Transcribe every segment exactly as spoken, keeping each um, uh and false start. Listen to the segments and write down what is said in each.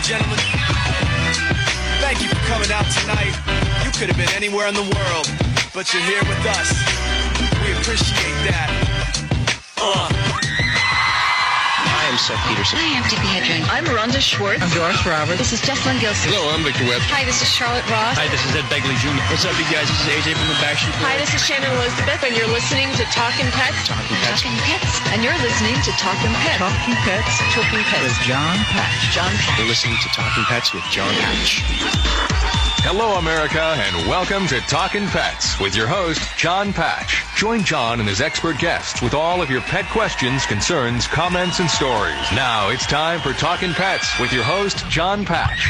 gentlemen, thank you for coming out tonight. You could have been anywhere in the world, but you're here with us. We appreciate that. Uh. Hi, I'm Seth Peterson. Hi, I'm Tippi Hedren. I'm Miranda Schwartz. I'm Doris Roberts. This is Jessalyn Gilson. Hello, I'm Victor Webb. Hi, this is Charlotte Ross. Hi, this is Ed Begley Junior What's up, you guys? This is A J from the Backstreet Boys. Hi, this is Shannon Elizabeth, and you're listening to Talkin' Pets. Talking Pets. Talking Pets. And you're listening to Talkin' Pets. Talking Pets. Talking Pets. With John Patch. John Patch. You're listening to Talking Pets with John Patch. Hello, America, and welcome to Talkin' Pets with your host, John Patch. Join John and his expert guests with all of your pet questions, concerns, comments, and stories. Now it's time for Talkin' Pets with your host, John Patch.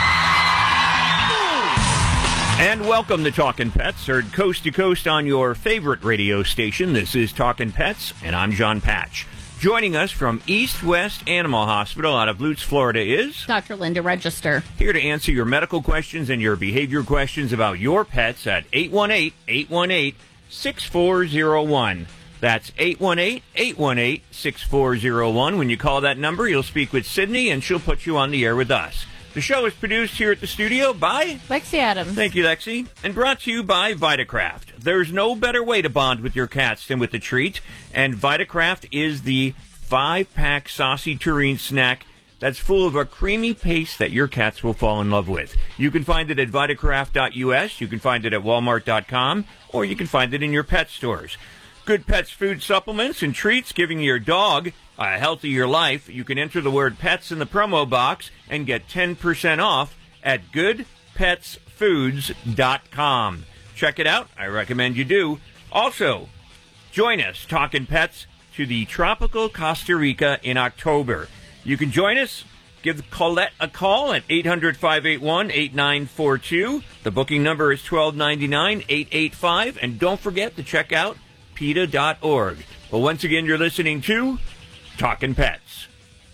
And welcome to Talkin' Pets, heard coast to coast on your favorite radio station. This is Talkin' Pets, and I'm John Patch. Joining us from East West Animal Hospital out of Lutz, Florida is Doctor Linda Register. Here to answer your medical questions and your behavior questions about your pets at eight one eight, eight one eight, six four zero one. That's eight one eight, eight one eight, six four zero one. When you call that number, you'll speak with Sydney, and she'll put you on the air with us. The show is produced here at the studio by Lexi Adams. Thank you, Lexi. And brought to you by Vitacraft. There's no better way to bond with your cats than with a treat, and Vitacraft is the five-pack saucy tureen snack that's full of a creamy paste that your cats will fall in love with. You can find it at Vitacraft dot U S, you can find it at Walmart dot com, or you can find it in your pet stores. Good Pets food supplements and treats giving your dog a healthier life. You can enter the word pets in the promo box and get ten percent off at good pets foods dot com. Check it out. I recommend you do. Also, join us, Talkin' Pets, to the tropical Costa Rica in October. You can join us. Give Colette a call at eight hundred, five eight one, eight nine four two. The booking number is twelve ninety-nine, eight eight five. And don't forget to check out PETA dot org. Well, once again, you're listening to Talkin' Pets.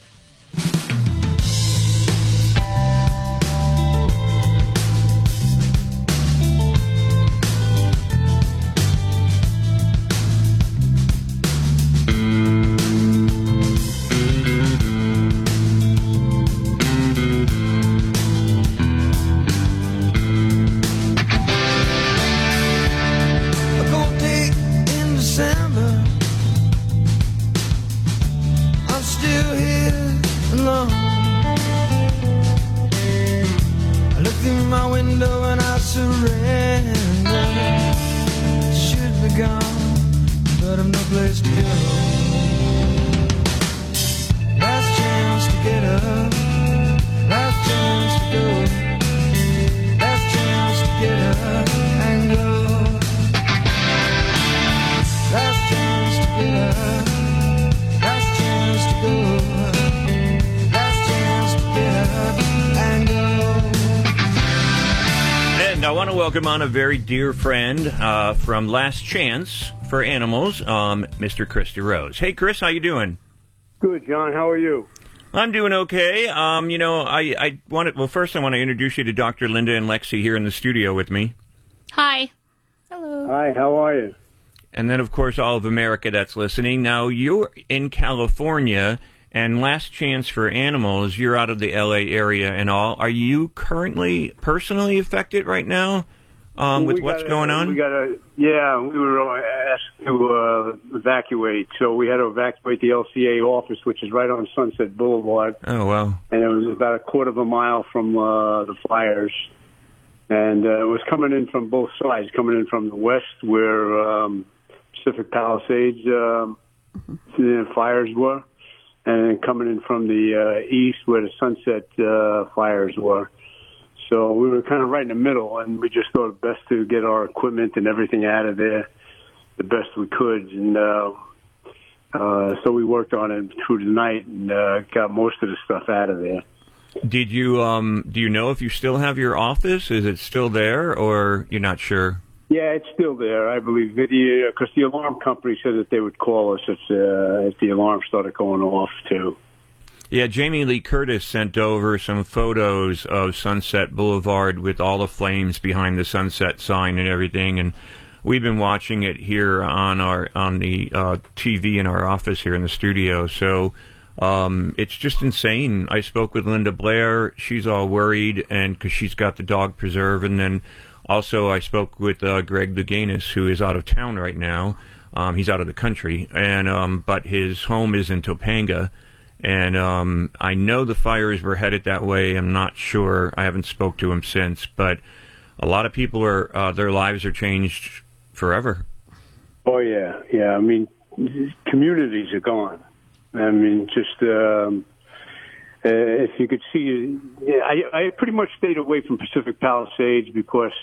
Welcome on a very dear friend uh, from Last Chance for Animals, um, Mister Chris DeRose. Hey, Chris, how you doing? Good, John. How are you? I'm doing okay. Um, you know, I, I wanted. Well, first, I want to introduce you to Doctor Linda and Lexi here in the studio with me. Hi. Hello. Hi. How are you? And then, of course, all of America that's listening. Now, you're in California. And Last Chance for Animals, you're out of the L A area and all. Are you currently personally affected right now um, with what's gotta, going on? We got to, yeah, we were asked to uh, evacuate. So we had to evacuate the L C A office, which is right on Sunset Boulevard. Oh, wow. And it was about a quarter of a mile from uh, the fires. And uh, it was coming in from both sides, coming in from the west where um, Pacific Palisades um, mm-hmm. the fires were, and then coming in from the uh, east where the Sunset uh, fires were. So we were kind of right in the middle, and we just thought it best to get our equipment and everything out of there the best we could. And uh, uh, so we worked on it through the night and uh, got most of the stuff out of there. Did you, um, do you know if you still have your office? Is it still there, or you're not sure? Yeah, it's still there, I believe, because the alarm company said that they would call us if, uh, if the alarm started going off, too. Yeah, Jamie Lee Curtis sent over some photos of Sunset Boulevard with all the flames behind the Sunset sign and everything, and we've been watching it here on our on the uh, T V in our office here in the studio. So Um, it's just insane. I spoke with Linda Blair. She's all worried, and because she's got the dog preserve. And then also I spoke with uh, Greg Louganis, who is out of town right now. Um, he's out of the country, and um, but his home is in Topanga. And um, I know the fires were headed that way. I'm not sure. I haven't spoke to him since. But a lot of people are, uh, their lives are changed forever. Oh, yeah. Yeah, I mean, communities are gone. I mean, just um, uh, if you could see, yeah, I, I pretty much stayed away from Pacific Palisades because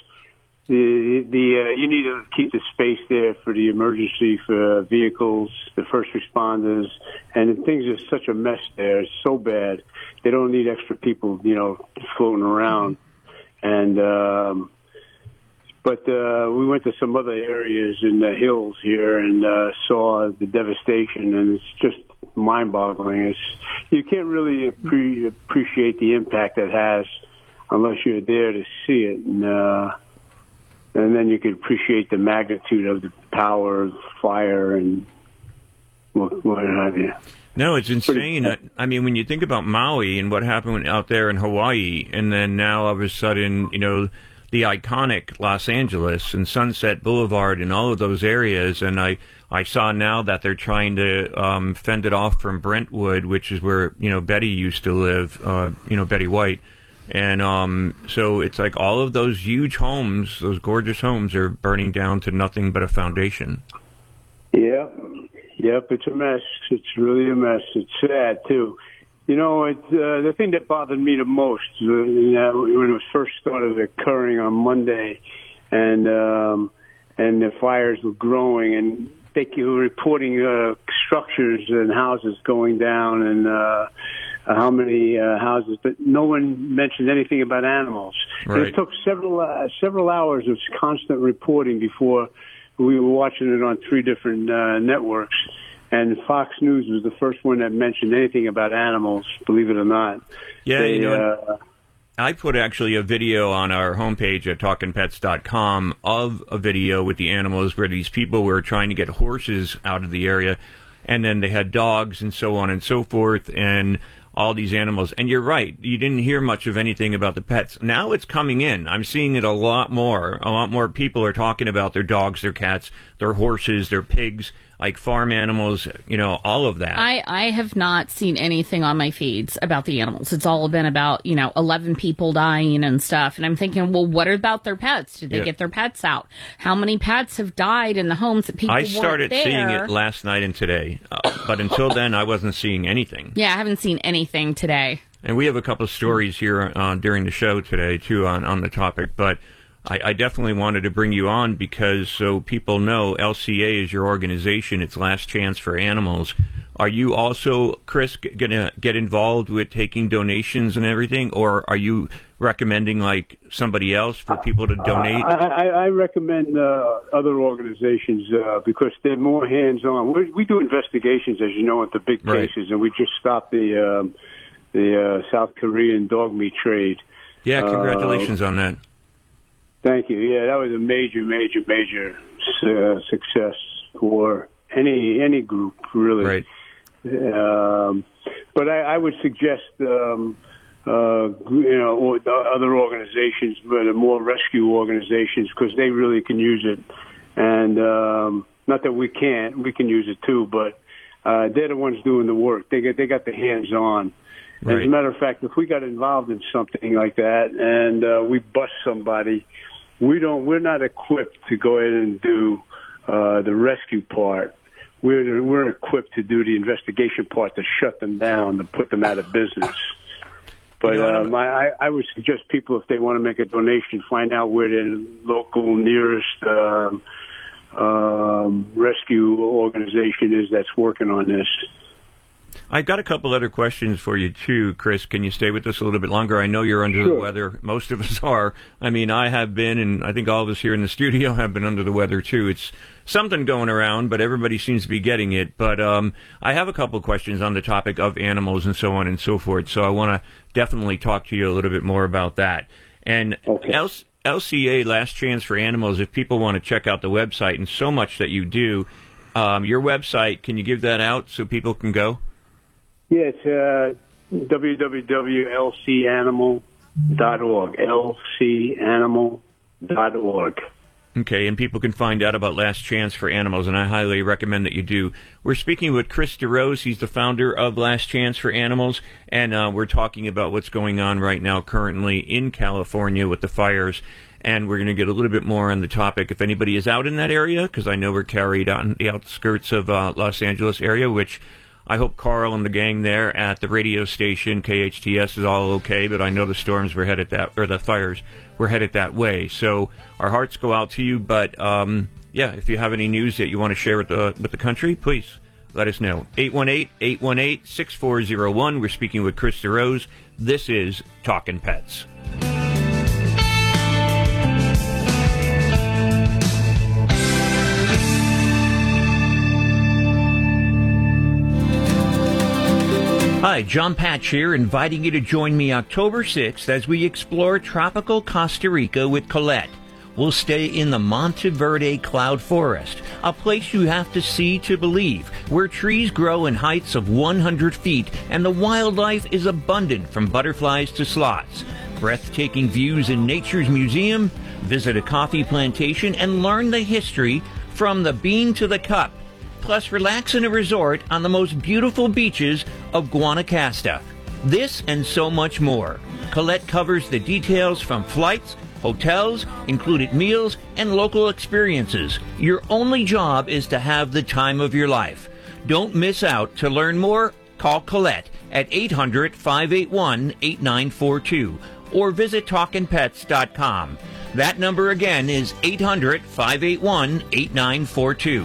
the the uh, you need to keep the space there for the emergency for vehicles, the first responders, and things are such a mess there. It's so bad. They don't need extra people, you know, floating around. And um, but uh, we went to some other areas in the hills here and uh, saw the devastation, and it's just mind-boggling. It's, you can't really appre- appreciate the impact it has unless you're there to see it, and uh, and then you can appreciate the magnitude of the power of fire and what, what have you. No, it's insane. I, I mean, when you think about Maui and what happened out there in Hawaii, and then now all of a sudden, you know, the iconic Los Angeles and Sunset Boulevard and all of those areas, and I, I saw now that they're trying to um, fend it off from Brentwood, which is where, you know, Betty used to live, uh, you know, Betty White. And um, so it's like all of those huge homes, those gorgeous homes, are burning down to nothing but a foundation. Yeah. Yep, it's a mess. It's really a mess. It's sad, too. You know, it, uh, the thing that bothered me the most, uh, you know, when it was first started occurring on Monday, and um, and the fires were growing, and they were reporting uh, structures and houses going down, and uh, how many uh, houses, but no one mentioned anything about animals. Right. It took several uh, several hours of constant reporting before we were watching it on three different uh, networks, and Fox News was the first one that mentioned anything about animals, believe it or not. Yeah, they, you know, uh, I put actually a video on our homepage at talkin pets dot com of a video with the animals where these people were trying to get horses out of the area, and then they had dogs and so on and so forth, and all these animals. And you're right, you didn't hear much of anything about the pets. Now it's coming in. I'm seeing it a lot more. A lot more people are talking about their dogs, their cats, their horses, their pigs, like farm animals, you know, all of that. I, I have not seen anything on my feeds about the animals. It's all been about, you know, eleven people dying and stuff. And I'm thinking, well, what about their pets? Did they Yeah. get their pets out? How many pets have died in the homes that people I weren't started there? seeing it last night and today. Uh, but until then, I wasn't seeing anything. Yeah, I haven't seen anything today. And we have a couple of stories here uh, during the show today, too, on, on the topic. But I, I definitely wanted to bring you on because so people know L C A is your organization. It's Last Chance for Animals. Are you also, Chris, going to get involved with taking donations and everything? Or are you recommending, like, somebody else for people to donate? I, I, I recommend uh, other organizations uh, because they're more hands-on. We, we do investigations, as you know, at the big Right. cases, and we just stopped the um, the uh, South Korean dog meat trade. Yeah, congratulations uh, on that. Thank you. Yeah, that was a major, major, major uh, success for any any group, really. Right. Um, but I, I would suggest, um, uh, you know, or the other organizations, but more rescue organizations, because they really can use it. And um, not that we can't, we can use it too, but uh, they're the ones doing the work. They get they got the hands on. Right. As a matter of fact, if we got involved in something like that and uh, we bust somebody, we don't. We're not equipped to go ahead and do uh, the rescue part. We're we're equipped to do the investigation part, to shut them down, to put them out of business. But You know, um, I, I would suggest people, if they want to make a donation, find out where their local nearest um, um, rescue organization is that's working on this. I've got a couple other questions for you, too, Chris. Can you stay with us a little bit longer? I know you're under Sure. the weather. Most of us are. I mean, I have been, and I think all of us here in the studio have been under the weather, too. It's something going around, but everybody seems to be getting it. But um, I have a couple questions on the topic of animals and so on and so forth, so I want to definitely talk to you a little bit more about that. And Okay. L- L C A, Last Chance for Animals, if people want to check out the website and so much that you do, um, your website, can you give that out so people can go? Yeah, it's uh, w w w dot l c animal dot org. l c animal dot org. Okay, and people can find out about Last Chance for Animals, and I highly recommend that you do. We're speaking with Chris DeRose. He's the founder of Last Chance for Animals, and uh, we're talking about what's going on right now currently in California with the fires, and we're going to get a little bit more on the topic. If anybody is out in that area, because I know we're carried on the outskirts of uh, Los Angeles area, which I hope Carl and the gang there at the radio station, K H T S, is all okay, but I know the storms were headed that, or the fires were headed that way. So our hearts go out to you, but um, yeah, if you have any news that you want to share with the, with the country, please let us know. eight one eight, eight one eight, six four zero one. We're speaking with Chris DeRose. This is Talkin' Pets. Hi, John Patch here, inviting you to join me October sixth as we explore tropical Costa Rica with Colette. We'll stay in the Monteverde Cloud Forest, a place you have to see to believe, where trees grow in heights of one hundred feet and the wildlife is abundant from butterflies to sloths. Breathtaking views in Nature's Museum, visit a coffee plantation and learn the history from the bean to the cup. Plus, relax in a resort on the most beautiful beaches of Guanacaste. This and so much more. Colette covers the details from flights, hotels, included meals, and local experiences. Your only job is to have the time of your life. Don't miss out. To learn more, call Colette at eight hundred, five eight one, eight nine four two or visit talkin pets dot com. That number again is eight hundred, five eight one, eight nine four two.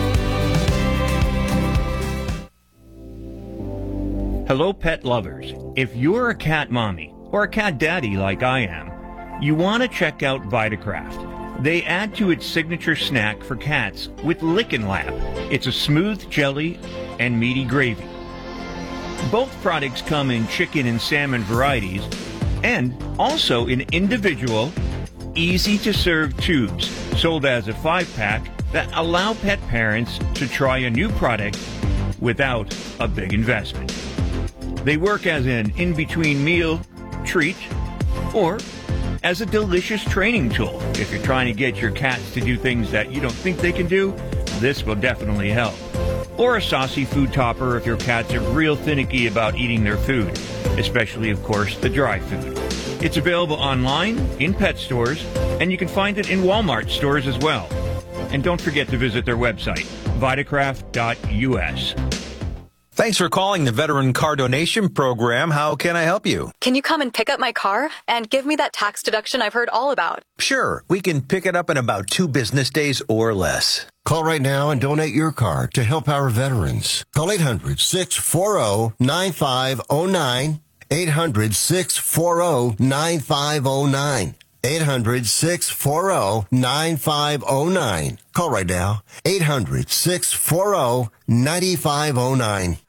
Hello, pet lovers. If you're a cat mommy or a cat daddy like I am, you want to check out Vitacraft. They add to its signature snack for cats with Lickin' Lab. It's a smooth jelly and meaty gravy. Both products come in chicken and salmon varieties and also in individual, easy-to-serve tubes sold as a five-pack that allow pet parents to try a new product without a big investment. They work as an in-between meal, treat, or as a delicious training tool. If you're trying to get your cats to do things that you don't think they can do, this will definitely help. Or a saucy food topper if your cats are real finicky about eating their food, especially, of course, the dry food. It's available online, in pet stores, and you can find it in Walmart stores as well. And don't forget to visit their website, vitacraft dot U S. Thanks for calling the Veteran Car Donation Program. How can I help you? Can you come and pick up my car and give me that tax deduction I've heard all about? Sure. We can pick it up in about two business days or less. Call right now and donate your car to help our veterans. Call eight hundred, six four zero, nine five zero nine. eight hundred, six four zero, nine five zero nine. eight hundred, six four zero, nine five zero nine. Call right now. eight hundred, six four zero, nine five zero nine.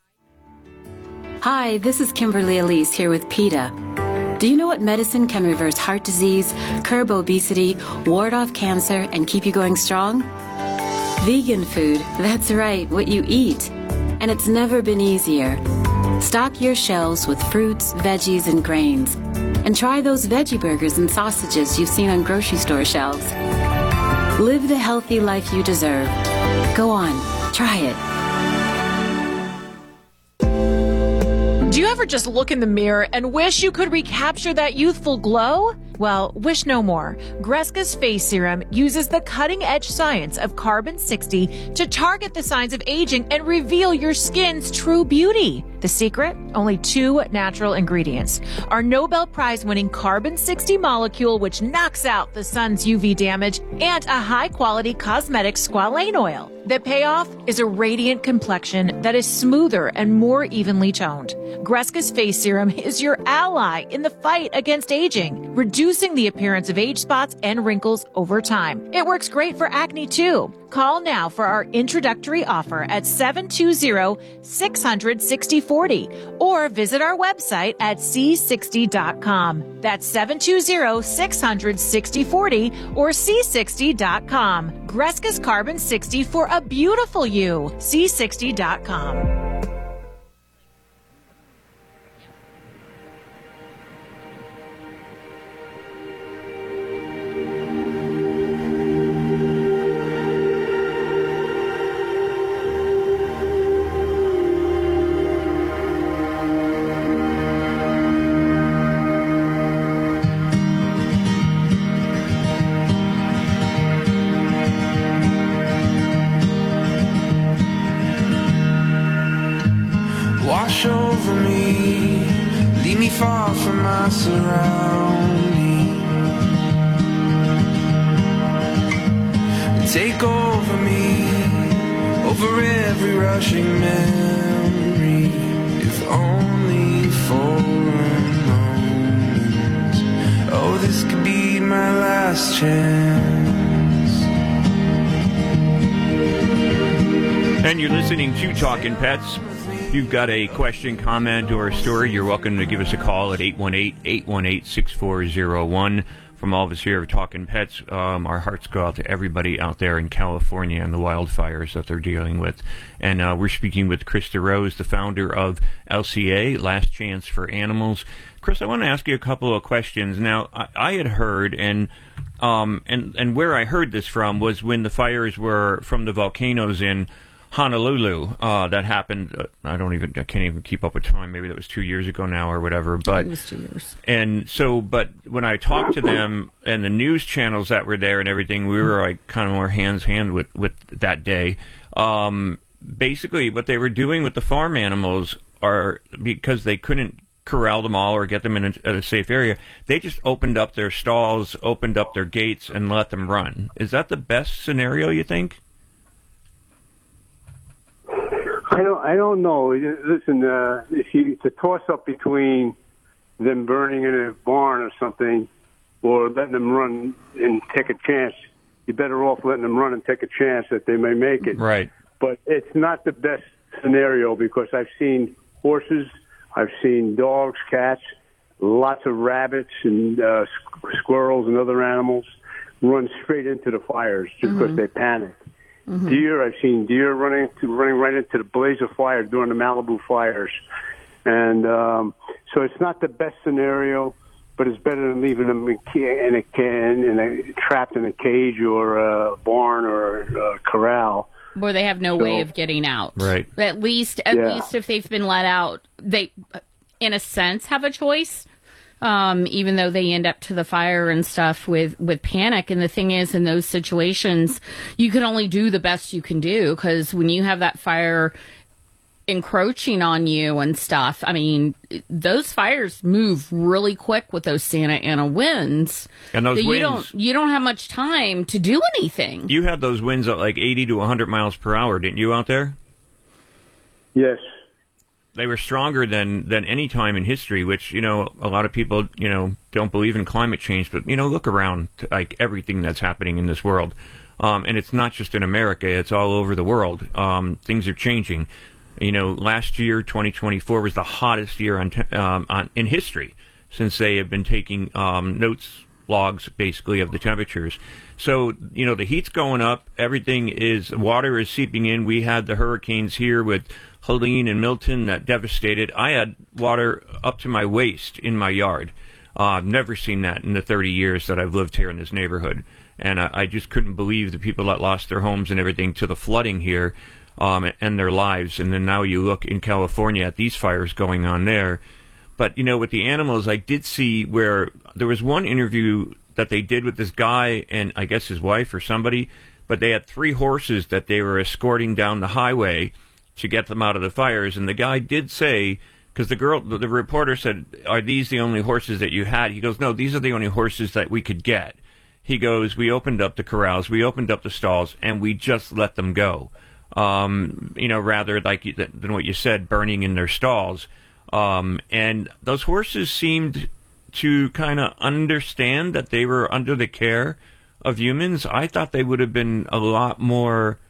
Hi, this is Kimberly Elise here with PETA. Do you know what medicine can reverse heart disease, curb obesity, ward off cancer, and keep you going strong? Vegan food. That's right, what you eat. And it's never been easier. Stock your shelves with fruits, veggies, and grains. And try those veggie burgers and sausages you've seen on grocery store shelves. Live the healthy life you deserve. Go on, try it. Do you ever just look in the mirror and wish you could recapture that youthful glow? Well, wish no more. Greska's Face Serum uses the cutting-edge science of carbon sixty to target the signs of aging and reveal your skin's true beauty. The secret? Only two natural ingredients. Our Nobel Prize-winning carbon sixty molecule, which knocks out the sun's U V damage, and a high-quality cosmetic squalane oil. The payoff is a radiant complexion that is smoother and more evenly toned. Greska's Face Serum is your ally in the fight against aging, reducing the appearance of age spots and wrinkles over time. It works great for acne too. Call now for our introductory offer at seven two zero, six hundred, sixty forty or visit our website at c sixty dot com. That's seven two zero, six hundred, sixty forty or c sixty dot com. Greska's Carbon sixty for a beautiful you. c sixty dot com. wash over me, leave me far from my surroundings. Take over me, over every rushing memory, if only for a moment. Oh, this could be my last chance. And you're listening to Talkin' Pets. If you've got a question, comment, or a story, you're welcome to give us a call at eight one eight, eight one eight, six four zero one. From all of us here at Talkin' Pets, um, our hearts go out to everybody out there in California and the wildfires that they're dealing with. And uh, we're speaking with Krista Rose, the founder of L C A, Last Chance for Animals. Chris, I want to ask you a couple of questions. Now, I, I had heard, and um, and and where I heard this from was when the fires were from the volcanoes in Honolulu, uh, that happened. Uh, I don't even, I can't even keep up with time. Maybe that was two years ago now or whatever. But it was two years. And so, but when I talked to them and the news channels that were there and everything, we were like kind of more hands hand with with that day. Um, basically, what they were doing with the farm animals are, because they couldn't corral them all or get them in a, a safe area, they just opened up their stalls, opened up their gates, and let them run. Is that the best scenario, you think? I don't. I don't know. Listen, uh, if you it's a toss-up between them burning in a barn or something, or letting them run and take a chance, you're better off letting them run and take a chance that they may make it. Right. But it's not the best scenario because I've seen horses, I've seen dogs, cats, lots of rabbits and uh, squirrels and other animals run straight into the fires just because mm-hmm. they panic. Mm-hmm. Deer, I've seen deer running to, running right into the blaze of fire during the Malibu fires. And um, so it's not the best scenario, but it's better than leaving them in, in a can, in a, trapped in a cage or a barn or a corral. Where they have no so, way of getting out. Right. At least, at yeah. least if they've been let out, they, in a sense, have a choice. Um, even though they end up to the fire and stuff with, with panic. And the thing is, in those situations, you can only do the best you can do, because when you have that fire encroaching on you and stuff, I mean, those fires move really quick with those Santa Ana winds. And those you winds, don't you don't have much time to do anything. You had those winds at like eighty to one hundred miles per hour, didn't you, out there? Yes. They were stronger than, than any time in history, which, you know, a lot of people, you know, don't believe in climate change. But, you know, look around to, like, everything that's happening in this world. Um, and it's not just in America. It's all over the world. Um, things are changing. You know, last year, twenty twenty-four, was the hottest year on, te- um, on in history since they have been taking um, notes, logs, basically, of the temperatures. So, you know, the heat's going up. Everything is, water is seeping in. We had the hurricanes here with Helene and Milton that devastated. I had water up to my waist in my yard. Uh, I've never seen that in the thirty years that I've lived here in this neighborhood. And I, I just couldn't believe the people that lost their homes and everything to the flooding here um, and their lives. And then now you look in California at these fires going on there. But, you know, with the animals, I did see where there was one interview that they did with this guy and I guess his wife or somebody, but they had three horses that they were escorting down the highway to get them out of the fires. And the guy did say, because the girl, the, the reporter said, are these the only horses that you had? He goes, no, these are the only horses that we could get. He goes, we opened up the corrals, we opened up the stalls, and we just let them go. Um, you know, rather like you, than what you said, burning in their stalls. Um, and those horses seemed to kind of understand that they were under the care of humans. I thought they would have been a lot more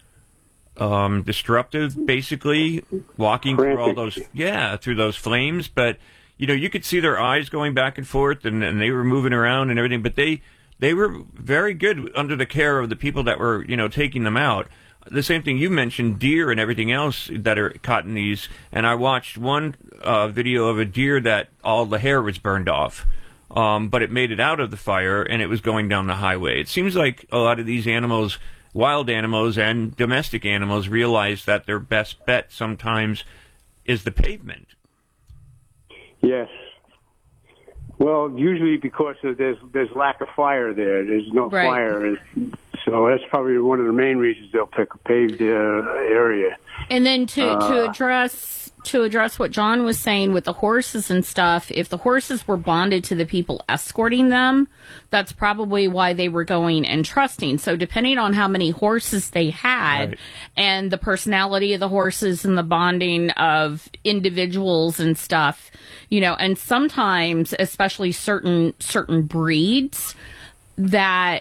Um, disruptive, basically, walking Frantic. through all those, yeah, through those flames. But, you know, you could see their eyes going back and forth, and, and they were moving around and everything. But they, they were very good under the care of the people that were, you know, taking them out. The same thing you mentioned, deer and everything else that are caught in these. And I watched one uh, video of a deer that all the hair was burned off. Um, but it made it out of the fire, and it was going down the highway. It seems like a lot of these animals, wild animals and domestic animals, realize that their best bet sometimes is the pavement. Yes. Well, usually because of there's there's lack of fire there. There's no right. fire. So that's probably one of the main reasons they'll pick a paved uh, area. And then to, uh, to address to address what John was saying with the horses and stuff, if the horses were bonded to the people escorting them, that's probably why they were going and trusting. So depending on how many horses they had right. and the personality of the horses and the bonding of individuals and stuff, you know, and sometimes, especially certain certain breeds, that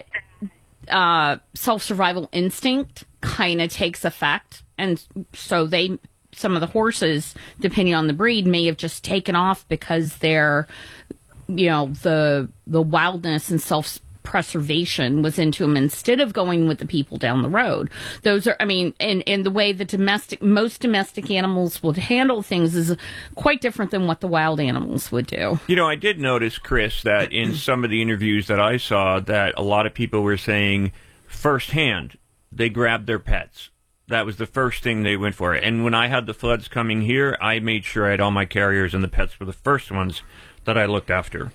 uh, self-survival instinct kind of takes effect. And so they... some of the horses, depending on the breed, may have just taken off because they're, you know, the the wildness and self-preservation was into them instead of going with the people down the road. Those are, I mean, and, and the way the domestic, most domestic animals would handle things is quite different than what the wild animals would do. You know, I did notice, Chris, that in some of the interviews that I saw, that a lot of people were saying firsthand they grabbed their pets. That was the first thing they went for. And when I had the floods coming here, I made sure I had all my carriers, and the pets were the first ones that I looked after.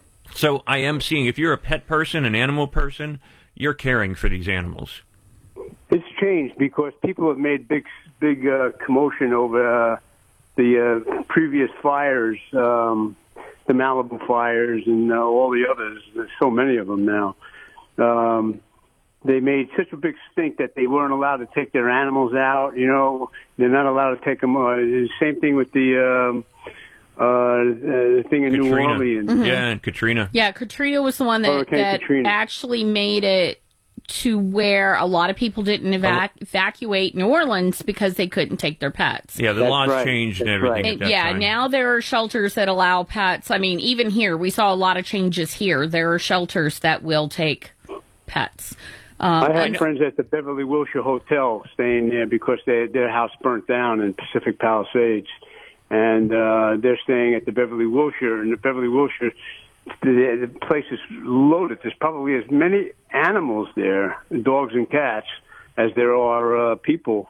So I am seeing, if you're a pet person, an animal person, you're caring for these animals. It's changed because people have made big, big uh, commotion over uh, the uh, previous fires, um, the Malibu fires, and uh, all the others. There's so many of them now. Um, They made such a big stink that they weren't allowed to take their animals out. You know, they're not allowed to take them. Uh, the same thing with the um, uh, the thing in Katrina. New Orleans. Mm-hmm. Yeah, and Katrina. Yeah, Katrina was the one that, Hurricane that Katrina. actually made it to where a lot of people didn't evac- evacuate New Orleans because they couldn't take their pets. Yeah, the That's laws right. changed and That's everything. right. At that yeah, time. now there are shelters that allow pets. I mean, even here, we saw a lot of changes here. There are shelters that will take pets. Um, I had and- friends at the Beverly Wilshire Hotel staying there because they, their house burnt down in Pacific Palisades. And uh, they're staying at the Beverly Wilshire. And the Beverly Wilshire, the, the place is loaded. There's probably as many animals there, dogs and cats, as there are uh, people.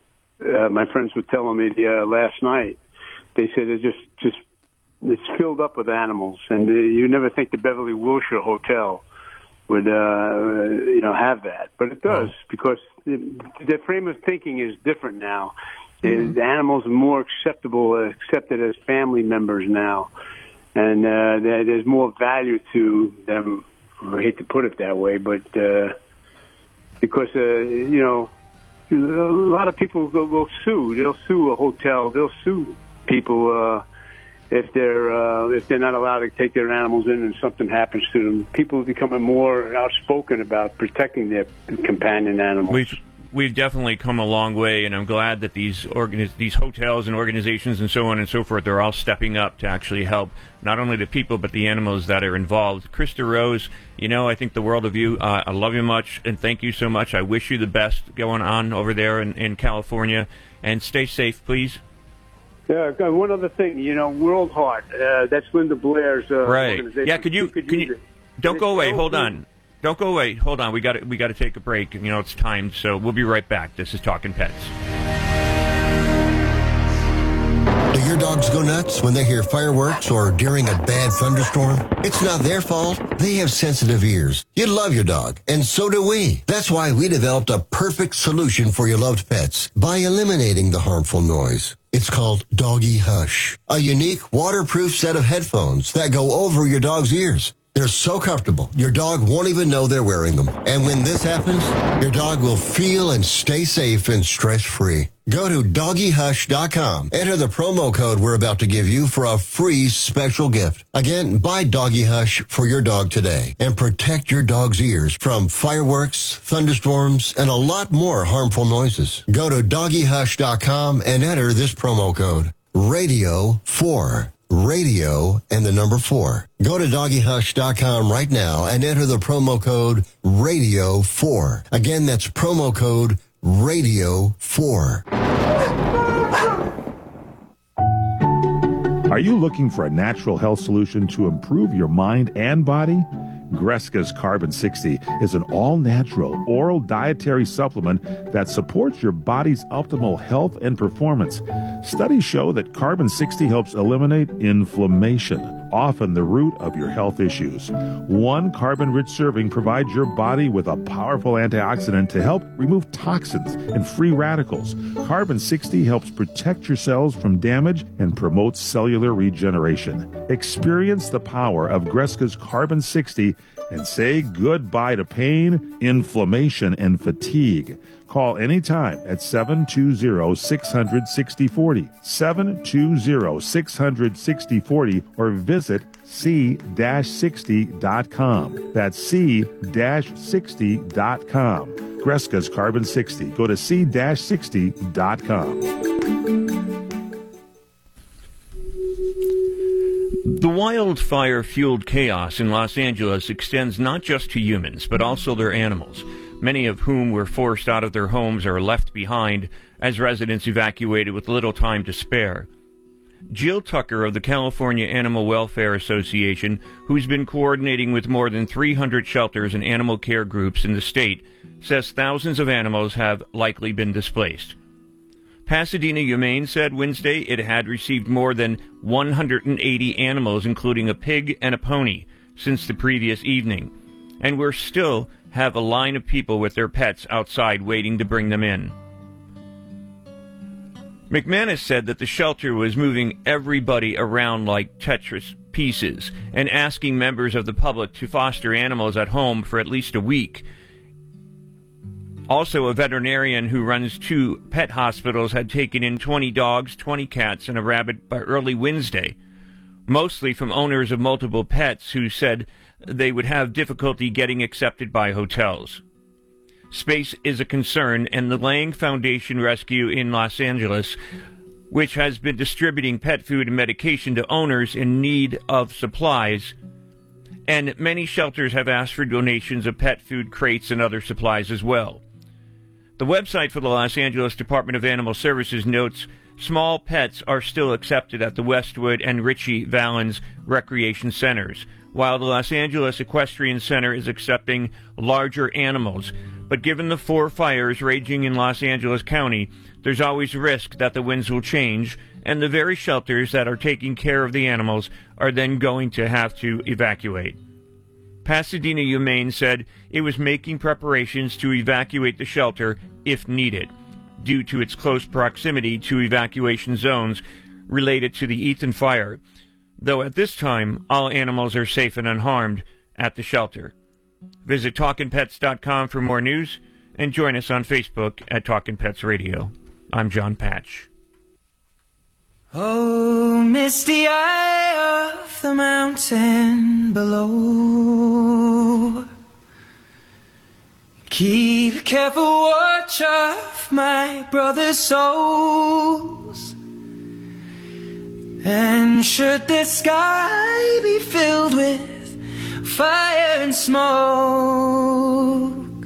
Uh, my friends were telling me uh, last night. They said it's just, just it's filled up with animals. And uh, you never think the Beverly Wilshire Hotel would, uh, you know, have that. But it does, because the, the frame of thinking is different now. Mm-hmm. The animals are more acceptable, uh, accepted as family members now. And uh, there, there's more value to them. I hate to put it that way, but uh, because, uh, you know, a lot of people will, will sue. They'll sue a hotel. They'll sue people uh, if they're uh, if they're not allowed to take their animals in and something happens to them. People are becoming more outspoken about protecting their companion animals. We've, we've definitely come a long way, and I'm glad that these organi- these hotels and organizations and so on and so forth are all stepping up to actually help not only the people but the animals that are involved. Krista Rose, you know, I think the world of you. Uh, I love you much, and thank you so much. I wish you the best going on over there in, in California, and stay safe, please. Yeah, one other thing, you know, World Heart, uh, that's Linda Blair's uh, right. organization. Yeah, could you, could can you, it. don't It's go away, so hold good. on. Don't go away, hold on, we got we got to take a break, you know, it's timed, so we'll be right back. This is Talking Pets. Do your dogs go nuts when they hear fireworks or during a bad thunderstorm? It's not their fault. They have sensitive ears. You love your dog, and so do we. That's why we developed a perfect solution for your loved pets by eliminating the harmful noise. It's called Doggy Hush, a unique waterproof set of headphones that go over your dog's ears. They're so comfortable, your dog won't even know they're wearing them. And when this happens, your dog will feel and stay safe and stress-free. Go to doggy hush dot com. Enter the promo code we're about to give you for a free special gift. Again, buy Doggy Hush for your dog today and protect your dog's ears from fireworks, thunderstorms, and a lot more harmful noises. Go to doggy hush dot com and enter this promo code, radio four. Radio and the number four. Go to doggy hush dot com right now and enter the promo code radio four. Again, that's promo code radio four. Are you looking for a natural health solution to improve your mind and body? Greska's Carbon sixty is an all-natural oral dietary supplement that supports your body's optimal health and performance. Studies show that Carbon sixty helps eliminate inflammation, often the root of your health issues. One carbon-rich serving provides your body with a powerful antioxidant to help remove toxins and free radicals. Carbon sixty helps protect your cells from damage and promotes cellular regeneration. Experience the power of Greska's Carbon sixty and say goodbye to pain, inflammation, and fatigue. Call anytime at seven two zero, six hundred, sixty forty, seven two zero, six hundred, sixty forty, or visit c sixty dot com. That's c sixty dot com. Greska's Carbon sixty. Go to c sixty dot com. The wildfire-fueled chaos in Los Angeles extends not just to humans, but also their animals, many of whom were forced out of their homes or left behind as residents evacuated with little time to spare. Jill Tucker of the California Animal Welfare Association, who's been coordinating with more than three hundred shelters and animal care groups in the state, says thousands of animals have likely been displaced. Pasadena Humane said Wednesday it had received more than one hundred eighty animals, including a pig and a pony, since the previous evening, and we're still have a line of people with their pets outside waiting to bring them in. McManus said that the shelter was moving everybody around like Tetris pieces and asking members of the public to foster animals at home for at least a week. Also, a veterinarian who runs two pet hospitals had taken in twenty dogs, twenty cats, and a rabbit by early Wednesday, mostly from owners of multiple pets who said they would have difficulty getting accepted by hotels. Space is a concern, and the Lang Foundation Rescue in Los Angeles, which has been distributing pet food and medication to owners in need of supplies, and many shelters have asked for donations of pet food crates and other supplies as well. The website for the Los Angeles Department of Animal Services notes small pets are still accepted at the Westwood and Ritchie Valens recreation centers, while the Los Angeles Equestrian Center is accepting larger animals. But given the four fires raging in Los Angeles County, there's always risk that the winds will change, and the very shelters that are taking care of the animals are then going to have to evacuate. Pasadena Humane said it was making preparations to evacuate the shelter if needed, due to its close proximity to evacuation zones related to the Ethan fire, though at this time all animals are safe and unharmed at the shelter. Visit talkin pets dot com for more news, and join us on Facebook at Talkin' Pets Radio. I'm John Patch. Oh, misty eye of the mountain below, keep careful watch of my brother's souls. And should the sky be filled with fire and smoke,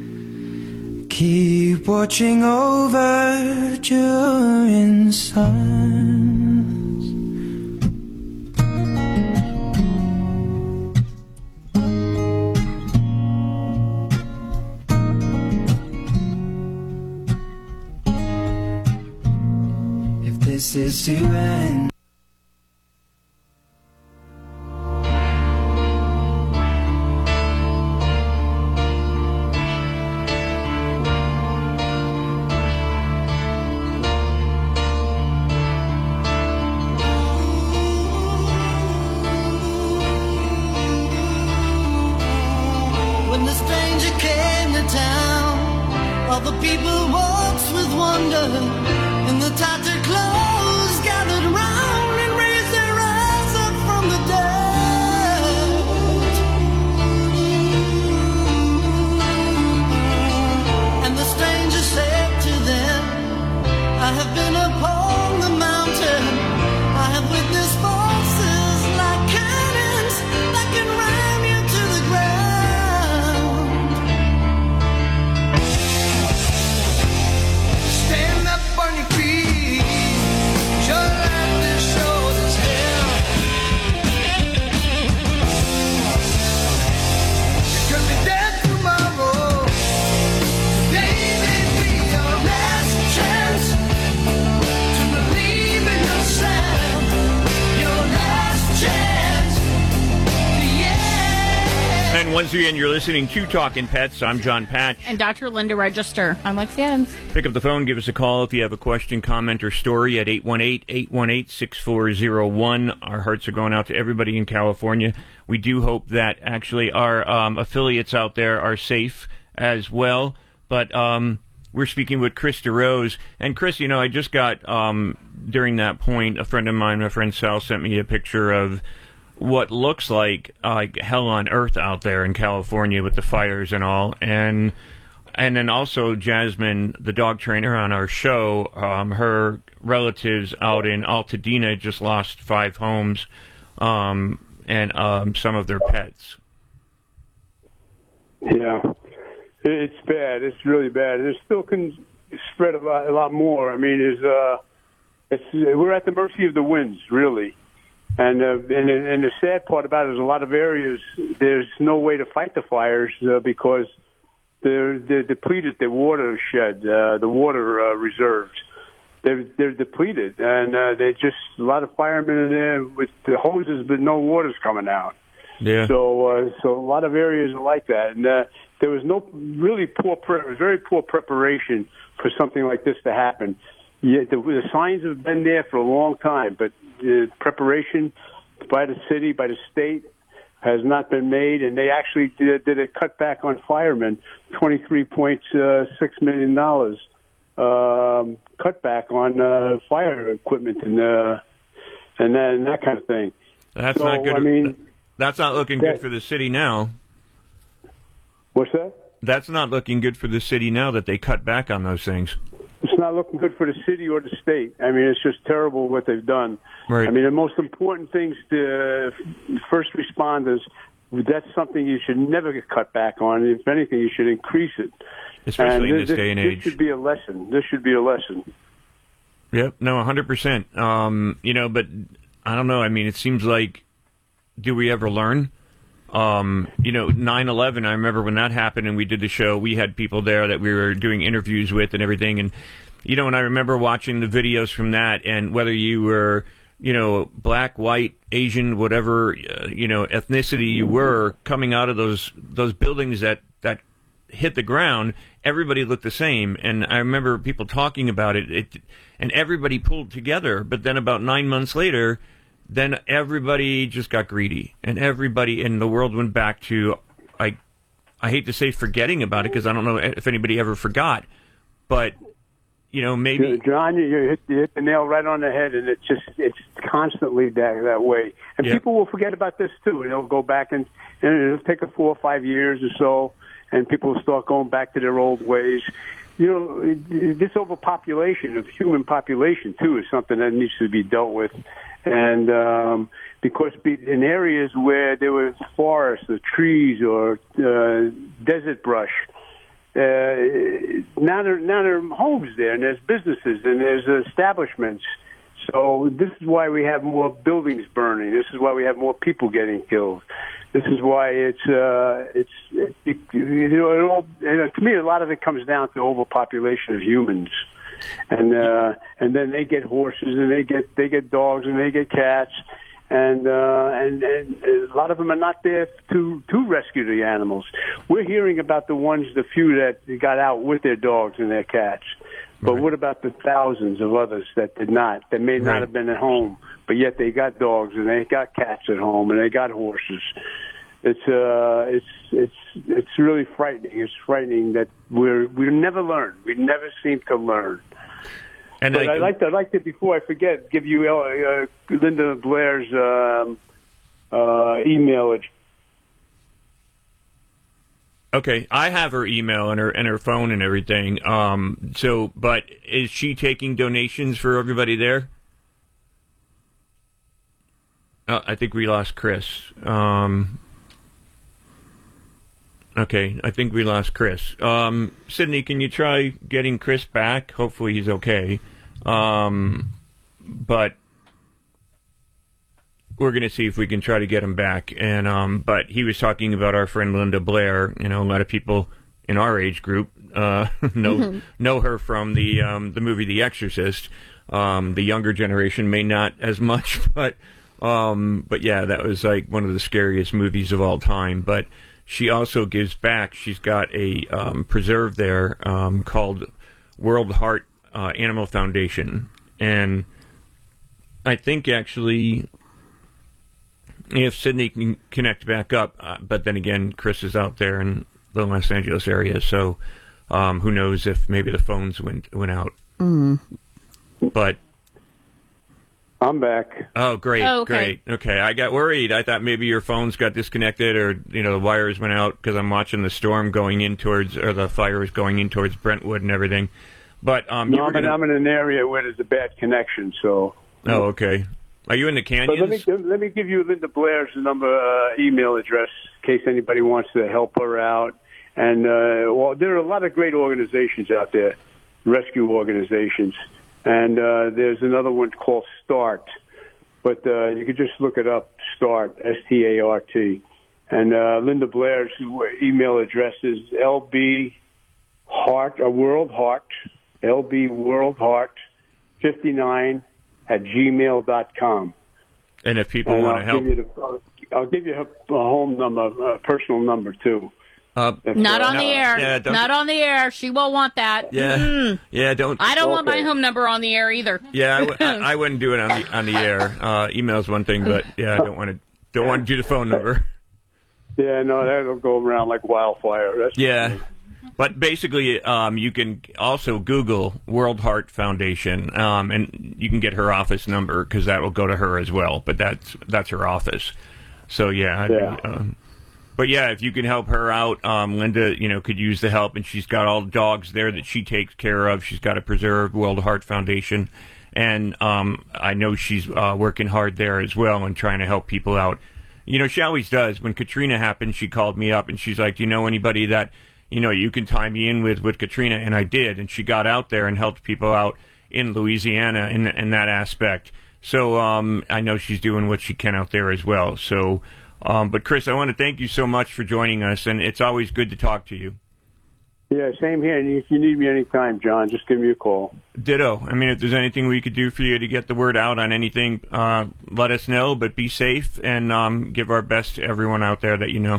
keep watching over during suns. If this is to end, stand up on your feet. once again, you're listening to Talking Pets. I'm John Patch. And Doctor Linda Register. I'm Lexi Adams. Pick up the phone, give us a call if you have a question, comment, or story at eight one eight, eight one eight, six four zero one. Our hearts are going out to everybody in California. We do hope that actually our um, affiliates out there are safe as well. But um, we're speaking with Chris DeRose. And Chris, you know, I just got, um, during that point, a friend of mine, my friend Sal, sent me a picture of what looks like uh, like hell on earth out there in California with the fires and all. And and then also Jasmine, the dog trainer on our show, um, her relatives out in Altadena just lost five homes um, and um, some of their pets. Yeah, it's bad. It's really bad. It still can spread a lot, a lot more. I mean, it's, uh, it's we're at the mercy of the winds, really. And, uh, and and the sad part about it is a lot of areas there's no way to fight the fires uh, because they're they're depleted. Their watershed, uh, the water uh, reserves, they're they're depleted, and uh, they just a lot of firemen in there with the hoses, but no water's coming out. Yeah. So uh, so a lot of areas are like that, and uh, there was no really poor, pre- it was very poor preparation for something like this to happen. Yeah, the, the signs have been there for a long time, but the preparation by the city, by the state, has not been made, and they actually did, did a cutback on firemen, twenty-three point six million dollars um, cutback on uh, fire equipment and uh, and, that, and that kind of thing. That's so, not good. I mean, that's not looking that, good for the city now. What's that? That's not looking good for the city now that they cut back on those things. It's not looking good for the city or the state. I mean, it's just terrible what they've done. Right. I mean, the most important things to uh, first responders, that's something you should never get cut back on. If anything, you should increase it. Especially and in this day and age. This should be a lesson. This should be a lesson. Yep. No, one hundred percent. Um, you know, but I don't know. I mean, it seems like, do we ever learn? Um, you know, nine eleven, I remember when that happened and we did the show, we had people there that we were doing interviews with and everything. And, you know, and I remember watching the videos from that, and whether you were, you know, black, white, Asian, whatever, uh, you know, ethnicity you were, coming out of those those buildings that, that hit the ground, everybody looked the same. And I remember people talking about it, it and everybody pulled together. But then about nine months later, then everybody just got greedy, and everybody in the world went back to, I, I hate to say forgetting about it, because I don't know if anybody ever forgot, but, you know, maybe... John, you hit, you hit the nail right on the head, and it's just, it's constantly that, that way. And yep. people will forget about this, too, and they'll go back, and, and it'll take a four or five years or so, and people will start going back to their old ways. You know, this overpopulation of human population, too, is something that needs to be dealt with. And um, because in areas where there was forests or trees or uh, desert brush, uh, now there now there are homes there, and there's businesses and there's establishments. So this is why we have more buildings burning. This is why we have more people getting killed. This is why it's uh, it's it, it, you know, it all, and to me a lot of it comes down to overpopulation of humans. And uh, and then they get horses, and they get they get dogs, and they get cats, and uh, and and a lot of them are not there to to rescue the animals. We're hearing about the ones, the few that got out with their dogs and their cats, but right. What about the thousands of others that did not? That may not right. have been at home, but yet they got dogs and they got cats at home and they got horses. It's uh, it's it's it's really frightening. It's frightening that we're we never learn. We never seem to learn. And but I, I'd like to, I'd like to, before I forget, give you uh, Linda Blair's um, uh, email address. Okay, I have her email and her and her phone and everything. Um, so, but is she taking donations for everybody there? Oh, I think we lost Chris. Um, okay, I think we lost Chris. Um, Sydney, can you try getting Chris back? Hopefully he's okay. Um, but we're going to see if we can try to get him back. And um, but he was talking about our friend Linda Blair. You know, a lot of people in our age group uh, know know her from the um, the movie The Exorcist. Um, the younger generation may not as much, but um, but yeah, that was like one of the scariest movies of all time. But she also gives back. She's got a um, preserve there um, called World Heart uh, Animal Foundation. And I think actually, if Sydney can connect back up, uh, but then again, Chris is out there in the Los Angeles area, so um, who knows if maybe the phones went went out. Mm. But I'm back. Oh, great, Oh, okay. great. Okay, I got worried. I thought maybe your phones got disconnected, or you know the wires went out because I'm watching the storm going in towards, or the fires going in towards Brentwood and everything. But um, you no, were I'm, gonna... in, I'm in an area where there's a bad connection, so. Oh, okay. Are you in the But canyons? let me let me give you Linda Blair's number, uh, email address, in case anybody wants to help her out. And uh, well, there are a lot of great organizations out there, rescue organizations, and uh, there's another one called START. But uh, you could just look it up, START, S T A R T. And uh, Linda Blair's email address is L B Heart, a World Heart, L B World Heart fifty-nine at gmail dot com. And if people and want I'll to help, give you the, I'll, I'll give you her, her home number, uh, personal number too. Uh, If, Not uh, on the air. Yeah, don't- Not on the air. She won't want that. yeah, Mm-mm. yeah, don't. I don't want my Okay. home number on the air either. Yeah, I, w- I, I wouldn't do it on the on the air. Uh, email's one thing, but yeah, I don't want to don't want to do the phone number. Yeah, no, that'll go around like wildfire. That's Yeah, but basically, um, you can also Google World Heart Foundation, um, and you can get her office number because that will go to her as well. But that's that's her office. So yeah, I'd be, Yeah. um, but yeah, if you can help her out, um, Linda, you know, could use the help, and she's got all the dogs there that she takes care of. She's got a preserved World Heart Foundation, and um, I know she's uh, working hard there as well and trying to help people out. You know, she always does. When Katrina happened, she called me up and she's like, "Do you know anybody that you know you can tie me in with with Katrina?" And I did, and she got out there and helped people out in Louisiana in in that aspect. So um, I know she's doing what she can out there as well. So. Um, but, Chris, I want to thank you so much for joining us, and it's always good to talk to you. Yeah, same here. And if you need me anytime, John, just give me a call. Ditto. I mean, if there's anything we could do for you to get the word out on anything, uh, let us know, but be safe and um, give our best to everyone out there that you know.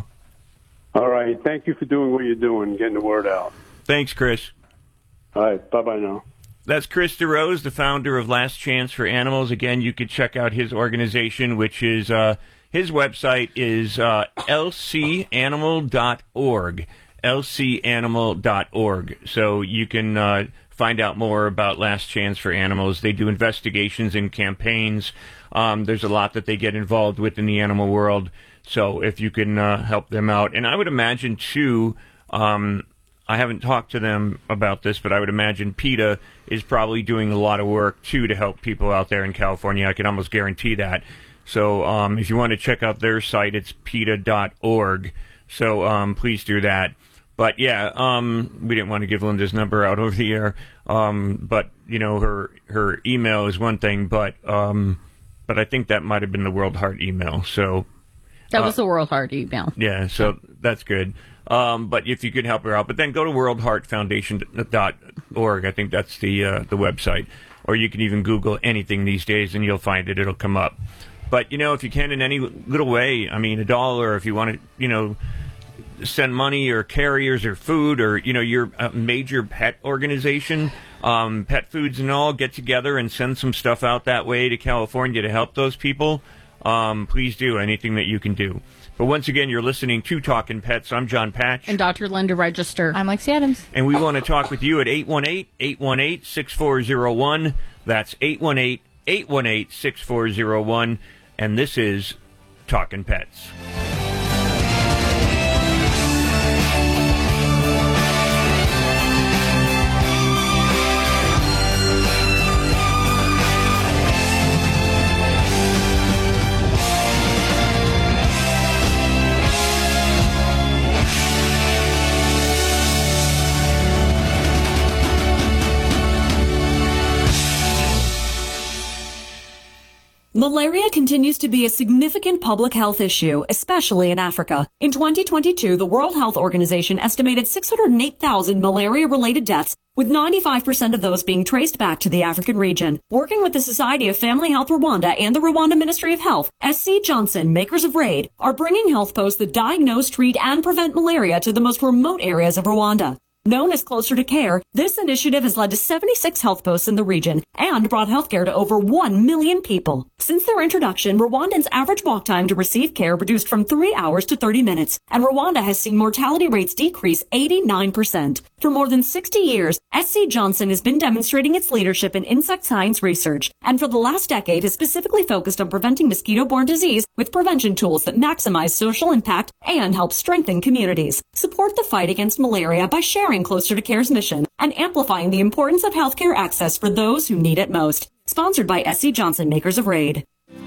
All right. Thank you for doing what you're doing, getting the word out. Thanks, Chris. All right. Bye-bye now. That's Chris DeRose, the founder of Last Chance for Animals. Again, you could check out his organization, which is... Uh, His website is uh, L C animal dot org, L C animal dot org. So you can uh, find out more about Last Chance for Animals. They do investigations and campaigns. Um, there's a lot that they get involved with in the animal world. So if you can uh, help them out. And I would imagine, too, um, I haven't talked to them about this, but I would imagine PETA is probably doing a lot of work, too, to help people out there in California. I can almost guarantee that. So um, if you want to check out their site, it's PETA dot org. So um, please do that. But, yeah, um, we didn't want to give Linda's number out over the air. Um, but, you know, her her email is one thing, but um, but I think that might have been the World Heart email. So That was uh, the World Heart email. Yeah, so that's good. Um, but if you could help her out, but then go to world heart foundation dot org. I think that's the uh, the website. Or you can even Google anything these days, and you'll find it. It'll come up. But, you know, if you can in any little way, I mean, a dollar, if you want to, you know, send money or carriers or food or, you know, your uh, major pet organization, um, Pet Foods and all, get together and send some stuff out that way to California to help those people, um, please do anything that you can do. But once again, you're listening to Talkin' Pets. I'm John Patch. And Doctor Linda Register. I'm Lexi Adams. And we want to talk with you at eight one eight, eight one eight, six four zero one. That's eight one eight, eight one eight, six four zero one. And this is Talkin' Pets. Malaria continues to be a significant public health issue, especially in Africa. In twenty twenty-two, the World Health Organization estimated six hundred eight thousand malaria-related deaths, with ninety-five percent of those being traced back to the African region. Working with the Society of Family Health Rwanda and the Rwanda Ministry of Health, S C Johnson, makers of RAID, are bringing health posts that diagnose, treat, and prevent malaria to the most remote areas of Rwanda. Known as Closer to Care, this initiative has led to seventy-six health posts in the region and brought healthcare to over one million people. Since their introduction, Rwandans' average walk time to receive care reduced from three hours to thirty minutes, and Rwanda has seen mortality rates decrease eighty-nine percent. For more than sixty years, S C Johnson has been demonstrating its leadership in insect science research, and for the last decade has specifically focused on preventing mosquito-borne disease with prevention tools that maximize social impact and help strengthen communities. Support the fight against malaria by sharing Closer to Care's mission and amplifying the importance of healthcare access for those who need it most. Sponsored by S C Johnson, makers of RAID.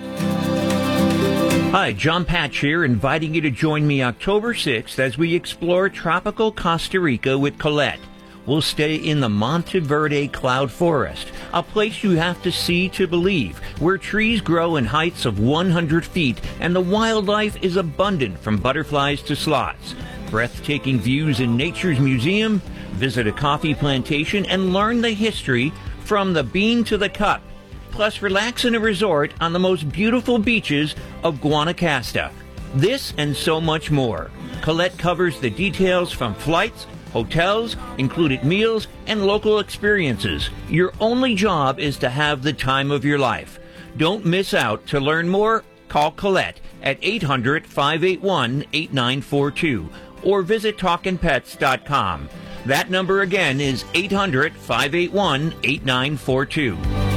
Hi, John Patch here, inviting you to join me October sixth as we explore tropical Costa Rica with Colette. We'll stay in the Monteverde Cloud Forest, a place you have to see to believe, where trees grow in heights of one hundred feet and the wildlife is abundant from butterflies to sloths. Breathtaking views in Nature's Museum, visit a coffee plantation, and learn the history from the bean to the cup. Plus, relax in a resort on the most beautiful beaches of Guanacaste. This and so much more. Colette covers the details from flights, hotels, included meals, and local experiences. Your only job is to have the time of your life. Don't miss out. To learn more, call Colette at eight hundred, five eight one, eight nine four two or visit talkin pets dot com. That number again is eight hundred, five eight one, eight nine four two.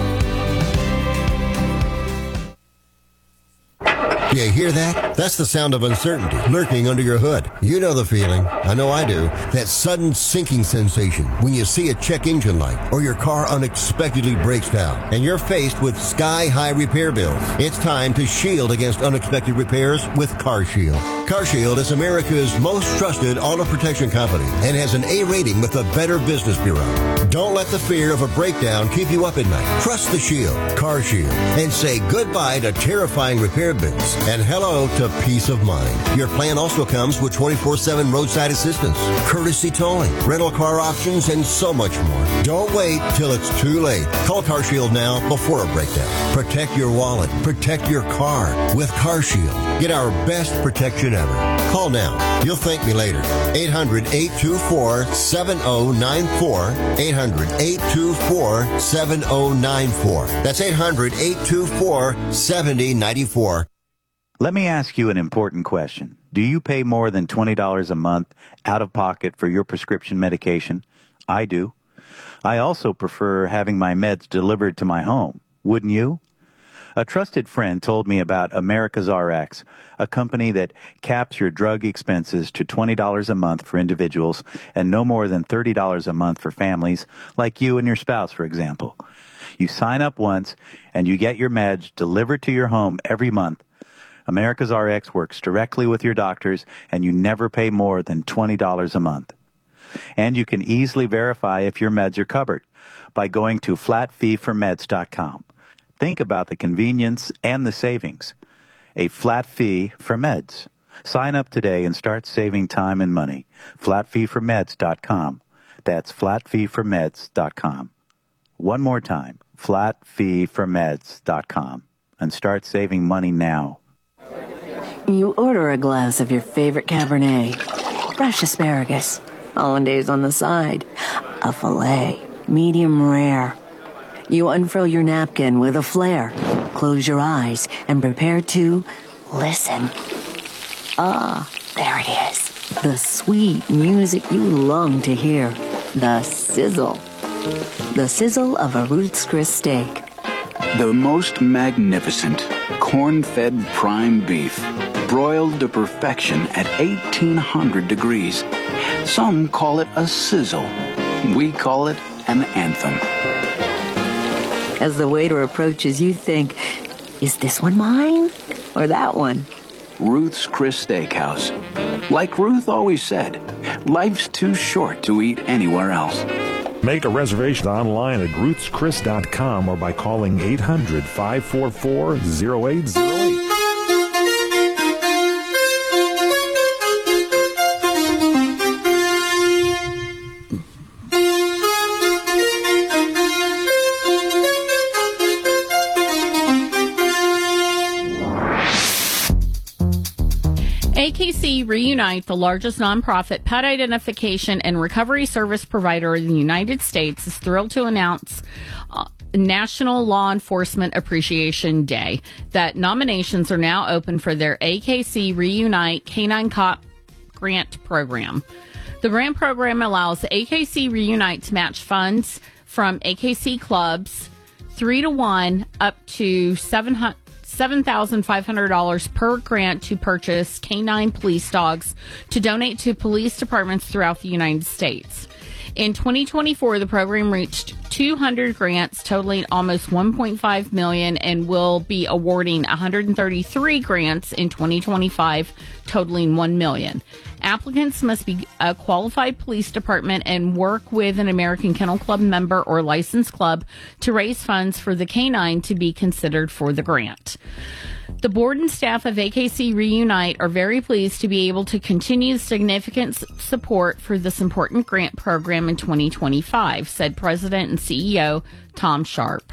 You hear that? That's the sound of uncertainty lurking under your hood. You know the feeling. I know I do. That sudden sinking sensation when you see a check engine light or your car unexpectedly breaks down and you're faced with sky-high repair bills. It's time to shield against unexpected repairs with CarShield. CarShield is America's most trusted auto protection company and has an A rating with the Better Business Bureau. Don't let the fear of a breakdown keep you up at night. Trust the Shield, CarShield, and say goodbye to terrifying repair bills and hello to peace of mind. Your plan also comes with twenty-four seven roadside assistance, courtesy towing, rental car options, and so much more. Don't wait till it's too late. Call CarShield now before a breakdown. Protect your wallet. Protect your car with CarShield. Get our best protection ever. Call now. You'll thank me later. eight hundred, eight two four, seven oh nine four. eight hundred, eight two four, seven oh nine four. That's eight hundred, eight two four, seven oh nine four. Let me ask you an important question. Do you pay more than twenty dollars a month out of pocket for your prescription medication? I do. I also prefer having my meds delivered to my home. Wouldn't you? A trusted friend told me about America's R X, a company that caps your drug expenses to twenty dollars a month for individuals and no more than thirty dollars a month for families, like you and your spouse, for example. You sign up once and you get your meds delivered to your home every month. America's R X works directly with your doctors, and you never pay more than twenty dollars a month. And you can easily verify if your meds are covered by going to flat fee for meds dot com. Think about the convenience and the savings. A flat fee for meds. Sign up today and start saving time and money. flat fee for meds dot com. That's flat fee for meds dot com. One more time, flat fee for meds dot com. And start saving money now. You order a glass of your favorite Cabernet, fresh asparagus, hollandaise on the side, a filet, medium rare. You unfurl your napkin with a flair, close your eyes, and prepare to listen. Ah, there it is. The sweet music you long to hear. The sizzle. The sizzle of a Ruth's Chris steak. The most magnificent corn-fed prime beef, broiled to perfection at eighteen hundred degrees. Some call it a sizzle. We call it an anthem. As the waiter approaches, you think, is this one mine or that one? Ruth's Chris Steakhouse. Like Ruth always said, life's too short to eat anywhere else. Make a reservation online at ruths chris dot com or by calling eight hundred, five four four, zero eight zero eight. A K C Reunite, the largest nonprofit pet identification and recovery service provider in the United States, is thrilled to announce uh, National Law Enforcement Appreciation Day that nominations are now open for their A K C Reunite Canine Cop Grant Program. The grant program allows A K C Reunite to match funds from A K C clubs three to one up to seven hundred. seven thousand five hundred dollars per grant to purchase canine police dogs to donate to police departments throughout the United States. In twenty twenty-four, the program reached two hundred grants totaling almost one point five million dollars and will be awarding one hundred thirty-three grants in twenty twenty-five totaling one million dollars. Applicants must be a qualified police department and work with an American Kennel Club member or licensed club to raise funds for the canine to be considered for the grant. The board and staff of A K C Reunite are very pleased to be able to continue significant support for this important grant program in twenty twenty-five, said President and C E O Tom Sharp.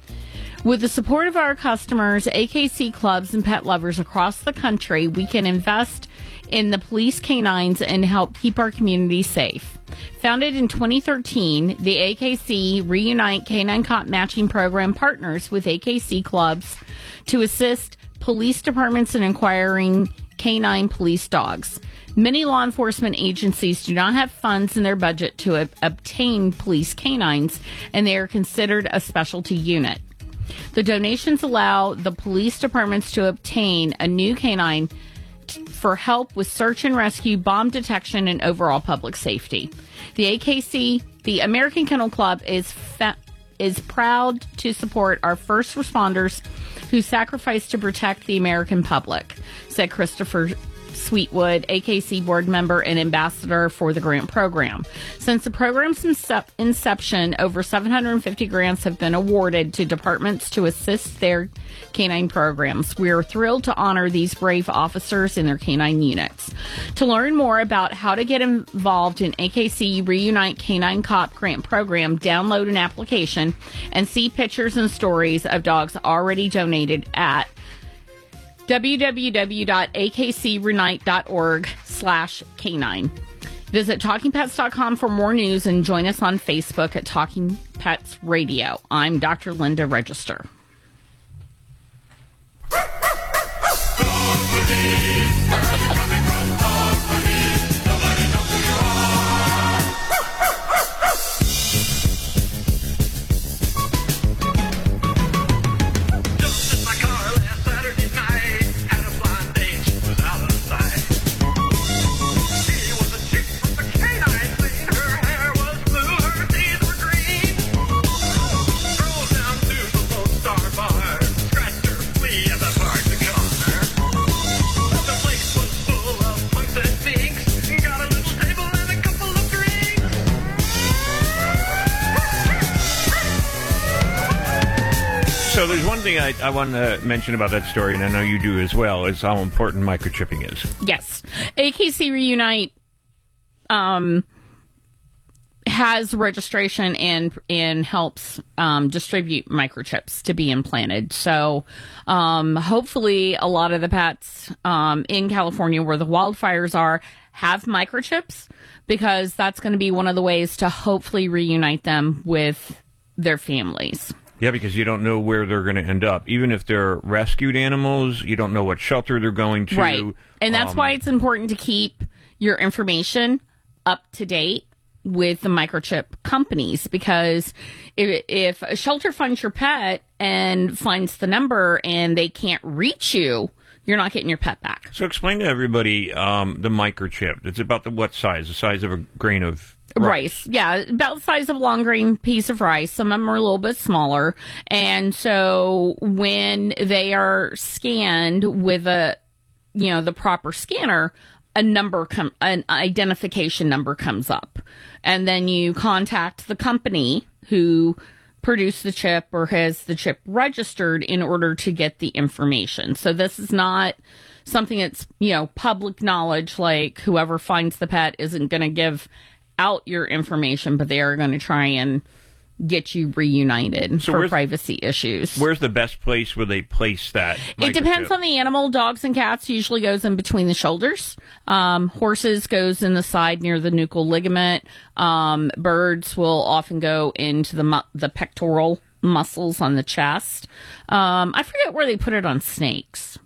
With the support of our customers, A K C clubs, and pet lovers across the country, we can invest in the police canines and help keep our community safe. Founded in twenty thirteen, the A K C Reunite Canine Cop Matching Program partners with A K C clubs to assist police departments in acquiring canine police dogs. Many law enforcement agencies do not have funds in their budget to ob- obtain police canines, and they are considered a specialty unit. The donations allow the police departments to obtain a new canine t- for help with search and rescue, bomb detection, and overall public safety. The A K C, the American Kennel Club, is fa- is proud to support our first responders who sacrifice to protect the American public, said Christopher Sweetwood, A K C board member and ambassador for the grant program. Since the program's incep- inception, over seven hundred fifty grants have been awarded to departments to assist their canine programs. We are thrilled to honor these brave officers and their canine units. To learn more about how to get involved in A K C Reunite Canine Cop Grant Program, download an application and see pictures and stories of dogs already donated at w w w dot a k c reunite dot org slash canine. Visit talking pets dot com for more news and join us on Facebook at Talking Pets Radio. I'm Doctor Linda Register. So there's one thing I, I want to mention about that story, and I know you do as well, is how important microchipping is. Yes. A K C Reunite um, has registration and and helps um, distribute microchips to be implanted. So um, hopefully a lot of the pets um, in California where the wildfires are have microchips, because that's going to be one of the ways to hopefully reunite them with their families. Yeah, because you don't know where they're going to end up. Even if they're rescued animals, you don't know what shelter they're going to. Right. And that's um, why it's important to keep your information up to date with the microchip companies, because if, if a shelter finds your pet and finds the number and they can't reach you, you're not getting your pet back. So explain to everybody um, the microchip. It's about the what size? The size of a grain of rice. Rice, yeah, about the size of a long grain piece of rice. Some of them are a little bit smaller. And so when they are scanned with a, you know, the proper scanner, a number, com- an identification number comes up. And then you contact the company who produced the chip or has the chip registered in order to get the information. So this is not something that's, you know, public knowledge, like whoever finds the pet isn't going to give out your information, but they are going to try and get you reunited So for where's- privacy issues. Where's the best place where they place that? It depends microchip? on the animal. Dogs and cats usually goes in between the shoulders. Um, horses goes in the side near the nuchal ligament. Um, birds will often go into the mu- the pectoral muscles on the chest. Um, I forget where they put it on snakes.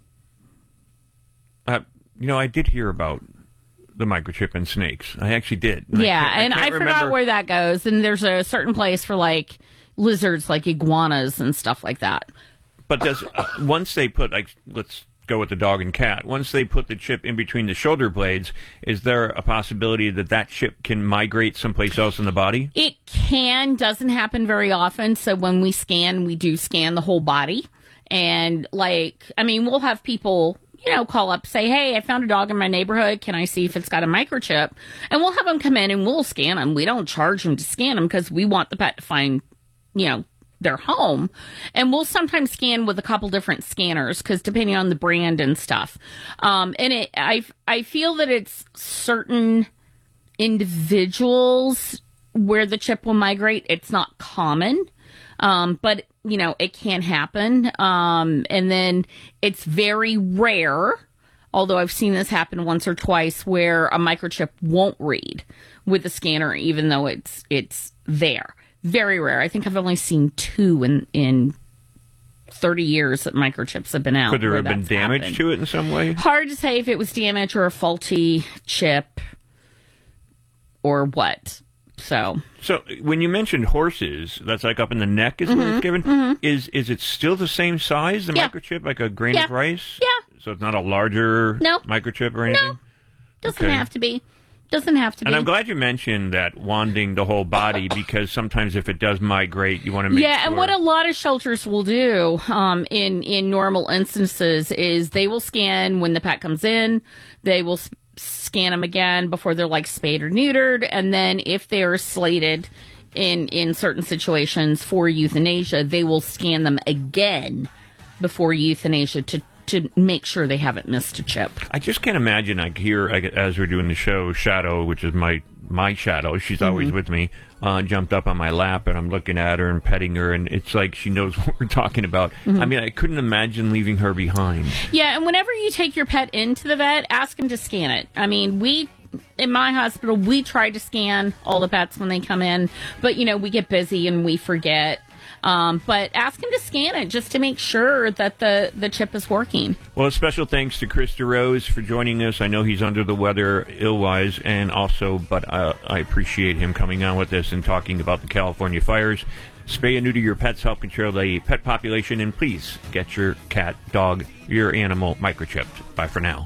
Uh, you know, I did hear about the microchip in snakes. I actually did. And Yeah, I can't- I and I, can't forgot remember- where that goes. And there's a certain place for like lizards, like iguanas and stuff like that. But does uh, once they put, like, let's go with the dog and cat. Once they put the chip in between the shoulder blades, is there a possibility that that chip can migrate someplace else in the body? It can, doesn't happen very often. So when we scan, we do scan the whole body. And like, I mean, we'll have people, you know, call up, say, hey, I found a dog in my neighborhood. Can I see if it's got a microchip? And we'll have them come in and we'll scan them. We don't charge them to scan them because we want the pet to find, you know, their home. And we'll sometimes scan with a couple different scanners because depending on the brand and stuff. Um, and it, I, I feel that it's certain individuals where the chip will migrate. It's not common. Um, but, you know, it can happen. Um, and then it's very rare, although I've seen this happen once or twice, where a microchip won't read with the scanner, even though it's it's there. Very rare. I think I've only seen two in, in thirty years that microchips have been out. Could there where have been that's damage happened. to it in some way? Hard to say if it was damage or a faulty chip or what. So, so when you mentioned horses, that's like up in the neck is what Mhm, it's given. mhm. Is is it still the same size, the Yeah. microchip, like a grain Yeah. of rice? Yeah. So it's not a larger No. microchip or anything? doesn't Okay. have to be. Doesn't have to And be. I'm glad you mentioned that wanding the whole body because sometimes if it does migrate, you want to make yeah, sure. and what a lot of shelters will do um, in in normal instances is they will scan when the pet comes in. They will s- scan them again before they're like spayed or neutered, and then if they are slated in in certain situations for euthanasia, they will scan them again before euthanasia to to make sure they haven't missed a chip. I just can't imagine. I hear I, as we're doing the show, Shadow, which is my my Shadow, she's always Mhm. with me, uh, jumped up on my lap, and I'm looking at her and petting her, and it's like she knows what we're talking about. Mhm. I mean, I couldn't imagine leaving her behind. Yeah, and whenever you take your pet into the vet, ask him to scan it. I mean, we, in my hospital, we try to scan all the pets when they come in, but, you know, we get busy and we forget. Um, but ask him to scan it just to make sure that the, the chip is working. Well, a special thanks to Krista Rose for joining us. I know he's under the weather, ill-wise, and also, but uh, I appreciate him coming on with us and talking about the California fires. Spay and neuter your pets, help control the pet population, and please get your cat, dog, your animal microchipped. Bye for now.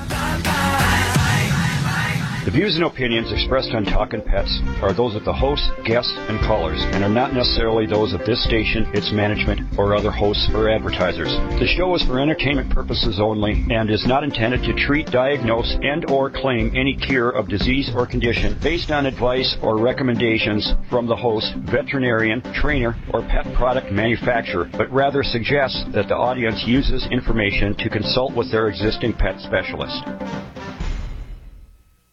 The views and opinions expressed on Talkin' Pets are those of the hosts, guests, and callers, and are not necessarily those of this station, its management, or other hosts or advertisers. The show is for entertainment purposes only and is not intended to treat, diagnose, and or claim any cure of disease or condition based on advice or recommendations from the host, veterinarian, trainer, or pet product manufacturer, but rather suggests that the audience uses information to consult with their existing pet specialist.